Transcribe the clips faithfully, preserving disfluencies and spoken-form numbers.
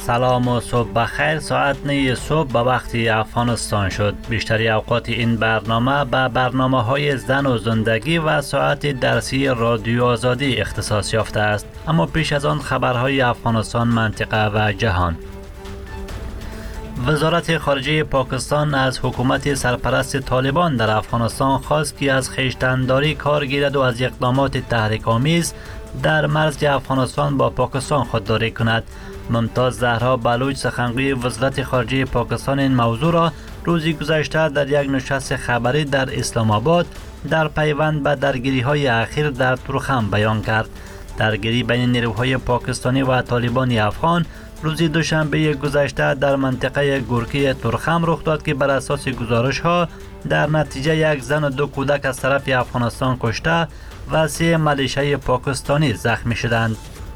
سلام و صبح بخیر. ساعت نه صبح به وقت افغانستان شد. بیشتری اوقات این برنامه به برنامه های زن و زندگی و ساعت درسی رادیو آزادی اختصاص یافته است. اما پیش از آن خبرهای افغانستان، منطقه و جهان. وزارت خارجه پاکستان از حکومت سرپرست طالبان در افغانستان خواست که از خویشتن‌داری کار گیرد و از اقدامات تحریک‌آمیز در مرز افغانستان با پاکستان خودداری کند. ممتاز زهرا بلوچ، سخنگوی وزارت خارجه پاکستان، این موضوع را روزی گذشته در یک نشست خبری در اسلام آباد در پیوند به درگیری‌های اخیر در تورخم بیان کرد. درگیری بین نیروهای پاکستانی و طالبان افغان روز دوشنبه گذشته در منطقه گورکی تورخم رخ داد که بر اساس گزارش‌ها در نتیجه یک زن و دو کودک از طرف افغانستان کشته و سه ملیشه پاکستانی زخمی شدند.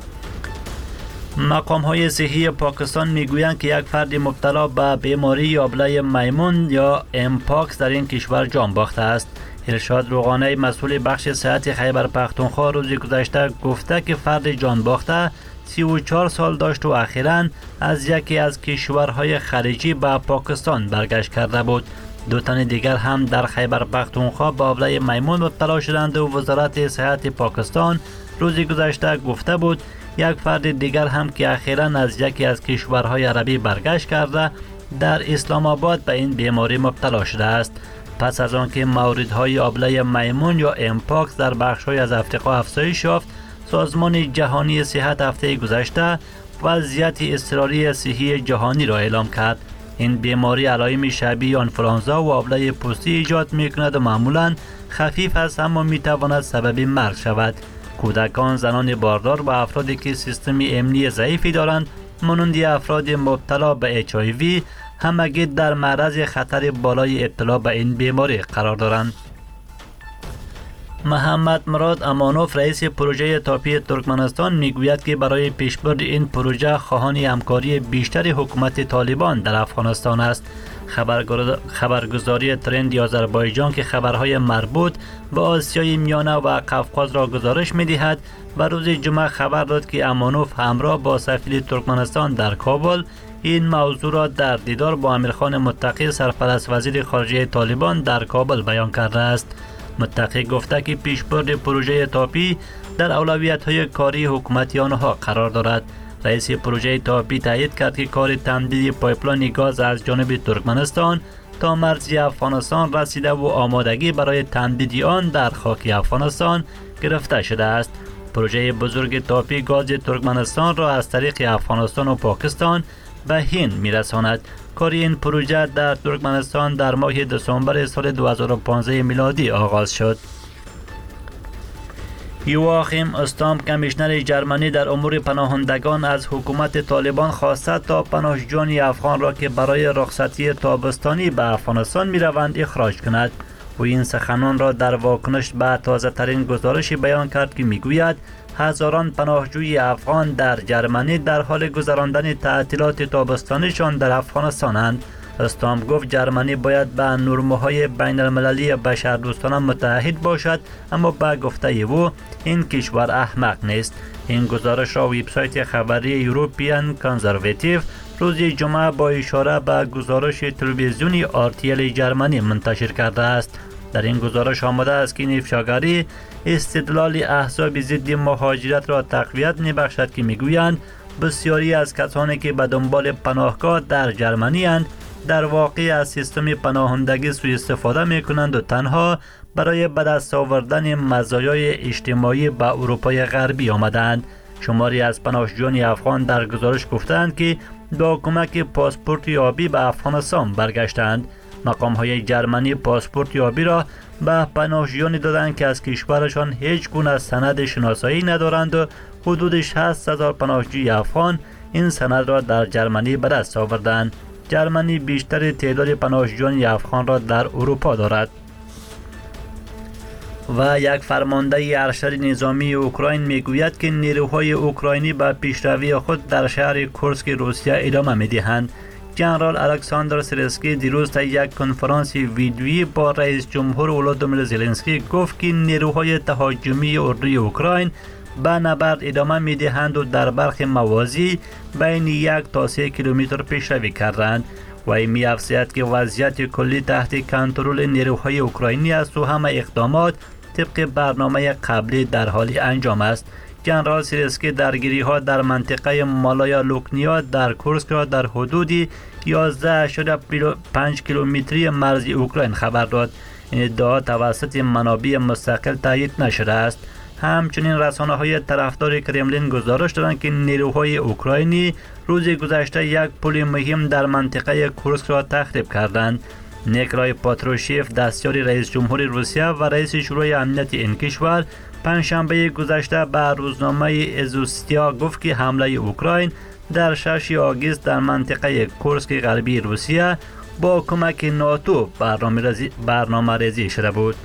مقام‌های صحی پاکستان میگویند که یک فرد مبتلا به بیماری آبله میمون یا امپاکس در این کشور جان باخته است. ارشاد روغانی، مسئول بخش صحت خیبر پختونخوا، روز گذشته گفته که فرد جان باخته سی و چهار سال داشت و اخیراً از یکی از کشورهای خلیجی به پاکستان برگشت کرده بود. دو تن دیگر هم در خیبر پختونخوا به آبله میمون مبتلا شدند و وزارت صحت پاکستان روز گذشته گفته بود یک فرد دیگر هم که اخیراً از یکی از کشورهای عربی برگشت کرده در اسلام آباد به این بیماری مبتلا شده است. پس از آنکه موردهای آبله میمون یا امپاکس در بخش‌های از افریقا افزایش یافت، سازمان جهانی صحت هفته گذشته وضعیت اضطراری صحی جهانی را اعلام کرد. این بیماری علائم شبیه آنفولانزا و آبله پوستی ایجاد می‌کند و معمولاً خفیف است، اما می‌تواند سبب مرگ شود. کودکان، زنان باردار و افرادی که سیستم امنی ضعیفی دارند مانند افراد مبتلا به اچ آی وی همگی در معرض خطر بالای ابتلا به این بیماری قرار دارند. محمد مراد امانوف، رئیس پروژه تاپی ترکمنستان، میگوید که برای پیشبرد این پروژه خواهان همکاری بیشتر حکومت طالبان در افغانستان است. خبرگزاری ترند آذربایجان که خبرهای مربوط به آسیای میانه و قفقاز را گزارش می‌دهد و روز جمعه خبر داد که امانوف همراه با سفیر ترکمنستان در کابل این موضوع را در دیدار با امیرخان متقی، سرپرست وزیر خارجه طالبان در کابل بیان کرده است. متقی گفته که پیشبرد پروژه تاپی در اولویت‌های کاری حکومتی آنها قرار دارد. رئیس پروژه تاپی تایید کرد که کار تمدید پایپلاین گاز از جانب ترکمنستان تا مرز افغانستان رسیده و آمادگی برای تمدید آن در خاک افغانستان گرفته شده است. پروژه بزرگ تاپی گاز ترکمنستان را از طریق افغانستان و پاکستان به هند میرساند. کار این پروژه در ترکمنستان در ماه دسامبر سال دو هزار و پانزده میلادی آغاز شد. یواخیم استام، کمیشنر جرمنی در امور پناهندگان، از حکومت طالبان خواسته تا پناهجویان افغان را که برای رخصتی تابستانی به افغانستان می روند اخراج کند. و این سخنان را در واکنش به تازه ترین گزارشی بیان کرد که می گوید هزاران پناهجوی افغان در جرمنی در حال گذراندن تعطیلات تابستانیشان در افغانستانند. استام گفت جرمنی باید به نرم‌های بین المللی بشردوستانه متعهد باشد، اما به گفته او این کشور احمق نیست. این گزارش را وبسایت خبری یوروپیان کانزرواتیو روز جمعه با اشاره به گزارش تلویزیونی آر تی ال جرمنی منتشر کرده است. در این گزارش آمده است که این افشاگری استدلال احزاب ضد مهاجرت را تقویت می‌بخشد که می‌گویند بسیاری از کسانی که به دنبال پناهگاه در جرمنی اند در واقع از سیستم پناهندگی سوء استفاده می‌کنند و تنها برای به دست آوردن مزایای اجتماعی به اروپای غربی آمدند. شماری از پناهجویان افغان در گزارش گفتند که با کمک پاسپورت آبی به افغانستان برگشتند. مقام‌های جرمنی پاسپورت آبی را به پناهجویانی دادند که از کشورشان هیچ گونه سند شناسایی ندارند و حدود شصت هزار پناهجوی افغان این سند را در جرمنی به دست آوردند. جرمنی بیشتر تعداد پناهجویان افغان را در اروپا دارد. و یک فرمانده ارشد نظامی اوکراین میگوید که نیروهای اوکراینی به پیشروی خود در شهر کورسک روسیه ادامه میدهند. جنرال الکساندر سیرسکی دیروز در یک کنفرانس ویدیویی با رئیس جمهور ولودیمیر زلنسکی گفت که نیروهای تهاجمی اردوی اوکراین به نبرد ادامه می دهند و در برخی موازی بین یک تا سه کیلومتر پیشروی کردند و این می افزاید که وضعیت کلی تحت کنترل نیروهای اوکراینی است و همه اقدامات طبق برنامه قبلی در حال انجام است. جنرال سیرسکی درگیری ها در منطقه مالایا لوکنیا در کورسک را در حدود یازده ممیز پنج کیلومتری مرز اوکراین خبر داد. این ادعا توسط منابع مستقل تایید نشده است. همچنین رسانه های طرفدار کرملین گزارش دادند که نیروهای اوکراینی روز گذشته یک پل مهم در منطقه کورسک را تخریب کردند. نیکلای پاتروشیف دستیار رئیس جمهور روسیه و رئیس شورای امنیت این کشور پنجشنبه گذشته به روزنامه ازوستیا گفت که حمله اوکراین در شش آگوست در منطقه کورسک غربی روسیه با کمک ناتو برنامه ریزی شده بود.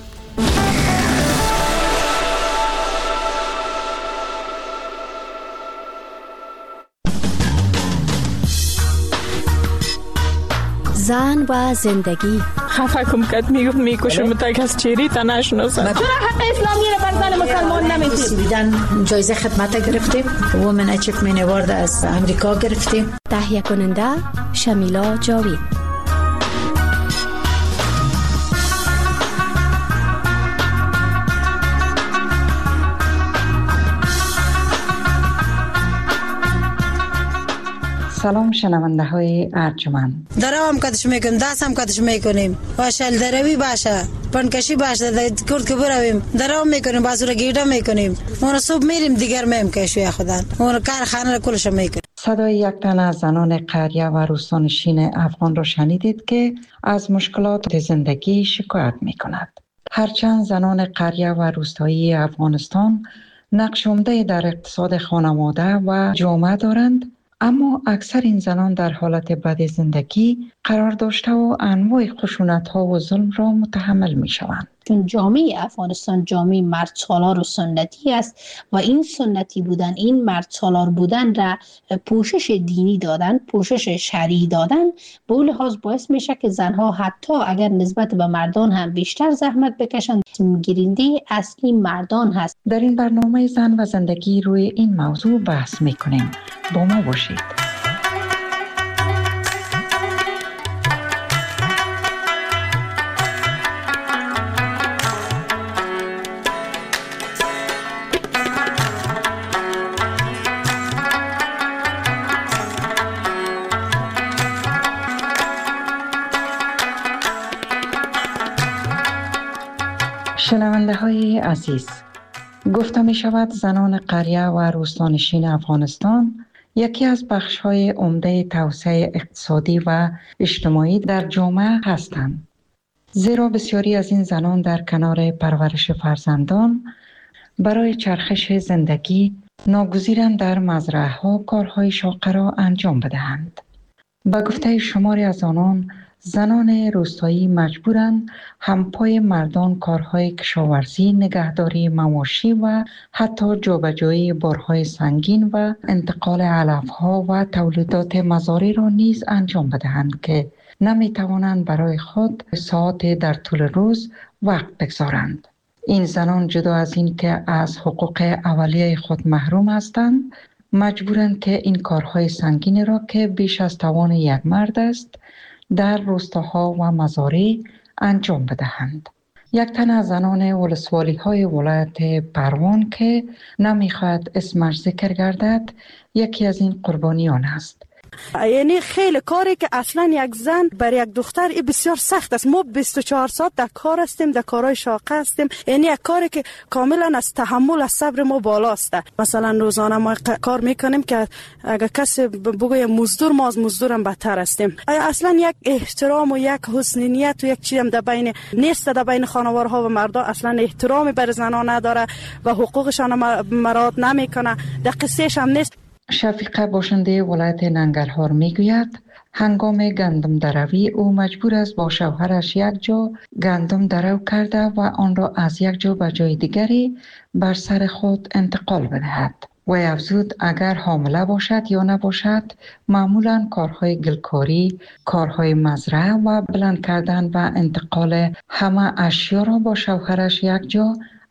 زن و زندگی خفه کم کد میگفت میکشم تا از چیری تا نشناسم. چرا حق اسلامی رو بر زن مسلمان نمیدید؟ دیدن جایزه خدمت گرفتیم، وومن اچیومنت اوارد از امریکا گرفتیم. تهیه کننده شمیلا جاوید. سلام شنونده های ارجمند. درام کدش میکنیم، دست هم کدش میکنیم. واشل دروی باشه، پنکشی باشه، کرد که برویم درام میکنیم، بازور گیرده میکنیم. اون صبح میریم دیگر میم کشوی خودن. اون کارخانه رو کلش میکنیم. صدای یک تن از زنان قریه و روستانشین افغان را شنیدید که از مشکلات زندگی شکایت میکند. هرچند زنان قریه و روستایی افغانستان نقش عمده در اقتصاد خانواده و جامعه دارند، اما اکثر این زنان در حالت بد زندگی قرار داشته و انواع خشونت‌ها و ظلم را متحمل می‌شوند. چون جامعه افغانستان جامعه مرد سالار و سنتی است و این سنتی بودن، این مرد سالار بودن را پوشش دینی دادن، پوشش شرعی دادن، به اون لحاظ باعث میشه که زنها حتی اگر نسبت به مردان هم بیشتر زحمت بکشند، گیرنده اصلی مردان هست. در این برنامه زن و زندگی روی این موضوع بحث میکنیم. با ما باشید. شنونده های عزیز، گفته می شود زنان قریه و روستانشین افغانستان یکی از بخش های عمده توسعه اقتصادی و اجتماعی در جامعه هستند. زیرا بسیاری از این زنان در کنار پرورش فرزندان برای چرخش زندگی ناگزیرند در مزرعه ها کارهای شاقه را انجام بدهند. به گفته شماری از آنان، زنان روستایی مجبورند همپای مردان کارهای کشاورزی، نگهداری مواشی و حتی جابجایی بارهای سنگین و انتقال علفها و تولیدات مزاری را نیز انجام بدهند که نمی توانند برای خود ساعت در طول روز وقت بگذارند. این زنان جدا از این که از حقوق اولیه خود محروم هستند، مجبورند که این کارهای سنگین را که بیش از توان یک مرد است در روستاها و مزارع انجام بدهند. یک تن از زنان ولسوالی های ولایت پروان که نمیخواهد اسمش ذکر گردد، یکی از این قربانیان است. یعنی خیلی کاری که اصلا یک زن بر یک دختر بسیار سخت است. ما بیست و چهار ساعت در کار هستیم، در کارهای شاقه هستیم. یعنی یک کاری که کاملا از تحمل، از صبر ما بالاست. مثلا روزانه ما کار میکنیم که اگر کسی بگه مزدور، ما از مزدورم بدتر هستیم. اصلا یک احترام و یک حسن نیت و یک چیز هم در بین نیست، در بین خانواده ها و مردان. اصلا احترامی بر زنان نداره و حقوقشان مراعات نمیکنه. در قصهش هم نیست. شفیقه باشنده ولایت ننگرهار میگوید هنگام گندم دروی او مجبور است با شوهرش یک جا گندم درو کرده و آن را از یک جا به جای دیگری بر سر خود انتقال بدهد. و افزود اگر حامله باشد یا نباشد معمولا کارهای گلکاری، کارهای مزرعه و بلند کردن و انتقال همه اشیا را با شوهرش یک جا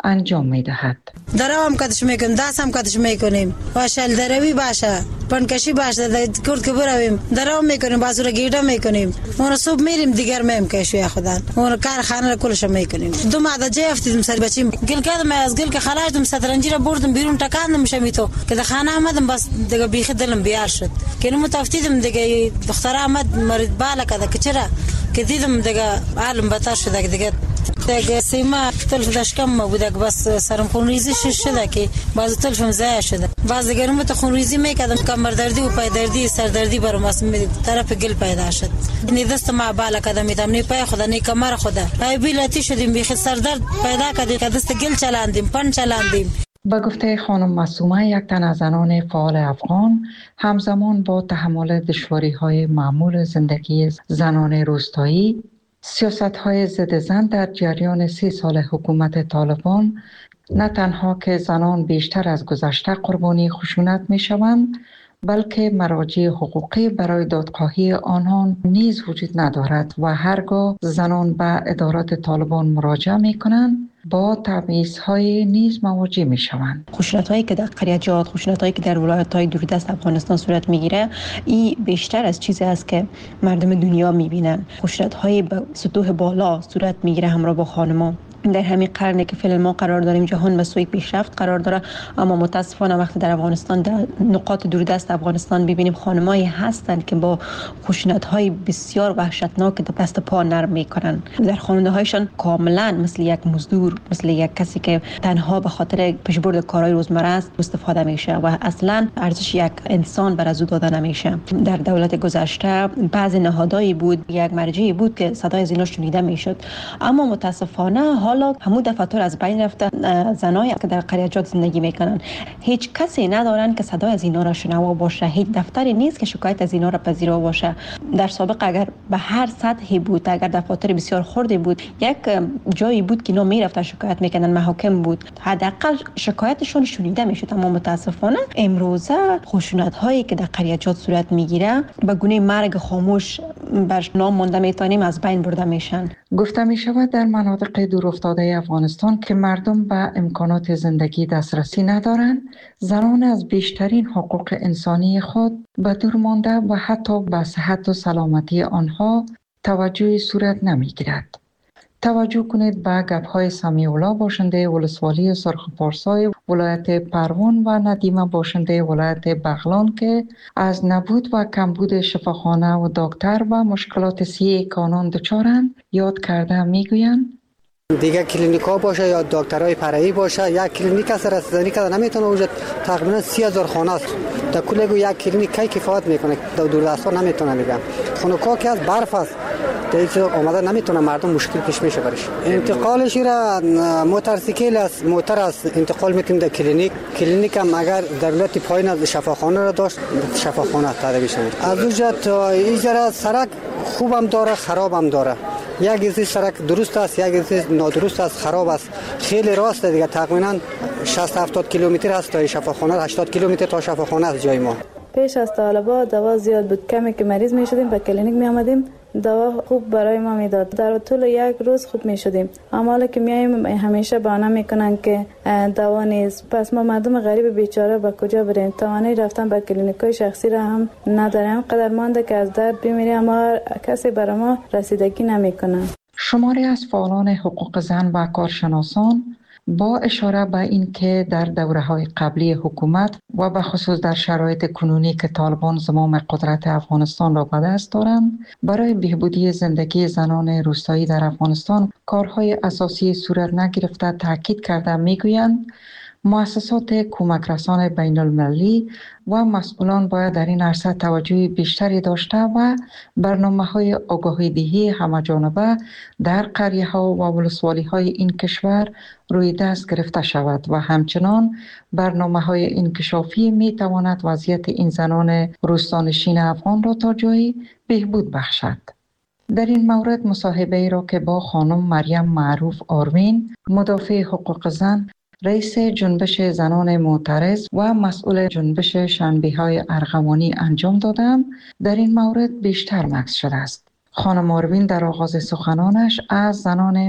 انجام می دهد. درام کدش میکنیم، دست هم کدش میکنیم و شلدروی باشه، پنکشی باشه، کرد که برویم درام میکنیم، بازو را گیرده میکنیم، اون صبح میریم دیگر میم کشوی خودن، اون کار خانه را کلش میکنیم. دو ماده جای افتیدم سر بچیم، گل کردم از گل که خلاص دم سترنجی را بردم بیرون تکاندم شمی تو که در خانه آمدم بس دیگه بیخ دلم بیار شد که نمو تفتیدم دیگه دختر آمد مرید بالا کده که چرا که دیدم دیگه عالم بتر شده دیگه دیگه سیما تلف داشکم بوده که بس سرم خونریزی شده که بعضی تلفم ضایع شده، بعض دیگه نمو تا خونریزی میکردم کمر دردی و پای دردی سر دردی برام از طرف گل پیدا شد. نی دست ما بالا کده میدم نی پای خدا نی کمر خدا پای بیلاتی شدیم بیخ سر درد پیدا کردیم که دست گل چلاندیم پن چلاندیم. با گفته خانم معصومه، یک تن از زنان فعال افغان همزمان با تحمل دشواری‌های معمول زندگی زنان روستایی، سیاست‌های ضد زن در جریان سی سال حکومت طالبان، نه تنها که زنان بیشتر از گذشته قربانی خشونت می‌شوند، بلکه مراجع حقوقی برای دادخواهی آنان نیز وجود ندارد و هرگاه زنان به ادارات طالبان مراجعه می‌کنند با تبعیض‌های نیز مواجه می‌شوند. خشونت‌هایی که در قریچات، خشونت‌هایی که در ولایت‌های دوردست افغانستان صورت می‌گیره، این بیشتر از چیزی است که مردم دنیا می‌بینن. خشونت‌های به سطوح بالا صورت می‌گیره همراه با خانم‌ها. در همین قرنی که فعلا ما قرار داریم جهان به سوی پیشرفت قرار داره، اما متاسفانه وقتی در افغانستان در نقاط دوردست افغانستان ببینیم خانمایی هستند که با خشونت‌های بسیار وحشتناک دست پا نرم میکنن. در خانواده‌هایشان کاملا مثل یک مزدور، مثل یک کسی که تنها به خاطر پیشبرد کارهای روزمره است استفاده میشه و اصلا ارزش یک انسان بر از او داده نمیشه. در دولت گذشته بعضی نهادهایی بود، یک مرجعی بود که صدای زنا شنیده میشد، اما متاسفانه حالا همون دفاتر از بین رفته. زنایی که در قریچات زندگی میکنن هیچ کسی ندارن که صدای از اینا را شنوا باشه، هیچ دفتری نیست که شکایت از اینا را پذیرا باشه. در سابق اگر به هر سطحی بود، اگر دفاتر بسیار خردی بود، یک جایی بود که اینا میرفتن شکایت میکنن، محاکم بود، حداقل شکایتشون شنیده میشد. اما متاسفانه امروزه خشونت هایی که در قریچات صورت میگیره به گونه مرگ خاموش بر نام مانده میتونیم از بین برده میشن. گفته می شود در مناطق دور افتاده افغانستان که مردم به امکانات زندگی دسترسی ندارند، زنان از بیشترین حقوق انسانی خود به دور مانده و حتی به صحت و سلامتی آنها توجه صورت نمی گیرد. توجه کنید به گپ‌های سمیع الله باشنده ولسوالی سرخپارسای ولایت پروان و ندیمه باشنده ولایت بغلان که از نبود و کمبود شفاخانه و دکتر و مشکلات صحی که آنان دچارند یاد کرده میگویند دیگه کلینیک ها باشه یا دکترای فرعی باشه، یک کلینیک از رسیدگی که نمیتونه وجود تقریبا سی هزار خانه است. در کل یک کلینیک کی کفایت میکنه؟ در دوردستا نمیتونه میگم. خانوکا که از برف است دیگه اومده نمیتونه مردم مشکل پیش میشه برش. انتقالش را موتورسیکل است، موتور است انتقال میکنیم در کلینیک. کلینیک هم اگر دولت پایین از شفاخانه را داشت شفاخانه تداوی شد. از اونجا تا اینجا سرک خوبم داره خرابم داره. یک از سرک درست است، یک از نادرست است، خراب است، خیلی راست دیگه. تقریبا شصت هفتاد کیلومتر است تا شفاخانه، هشتاد کیلومتر تا شفاخانه است جای ما. پیش از طالبا دوا زیاد بود، کمی که مریض می شدیم به کلینیک می آمدیم دوا خوب برای ما میداد، در طول یک روز خوب می شدیم. اما حالا که میایم همیشه بهانه میکنن که دوا نیست، پس ما مردم غریب بیچاره به کجا بریم؟ توانایی رفتن به کلینیکای شخصی را هم نداریم، قدر مانده که از درد بمیریم اما کسی برای ما رسیدگی نمیکنه. شماری از فعالان حقوق زن و کارشناسان با اشاره به این که در دوره‌های قبلی حکومت و به خصوص در شرایط کنونی که طالبان زمام قدرت افغانستان را به دست دارند، برای بهبودی زندگی زنان روستایی در افغانستان کارهای اساسی صورت نگرفته تاکید کرده میگویند مؤسسات کمک رسان بین المللی و مسئولان باید در این عرصه توجه بیشتری داشته و برنامه‌های آگاهی دهی همه جانبه در قریه‌ها و ولسوالی‌های این کشور روی دست گرفته شود و همچنان برنامه‌های انکشافی می‌تواند وضعیت این زنان روستانشین افغان را تا جایی بهبود بخشد. در این مورد مصاحبه‌ای را که با خانم مریم معروف آروین، مدافع حقوق زن، رئیس جنبش زنان معترض و مسئول جنبش شنبه‌های ارغوانی انجام دادم، در این مورد بیشتر مکث شده است. خانم آروین در آغاز سخنانش از زنان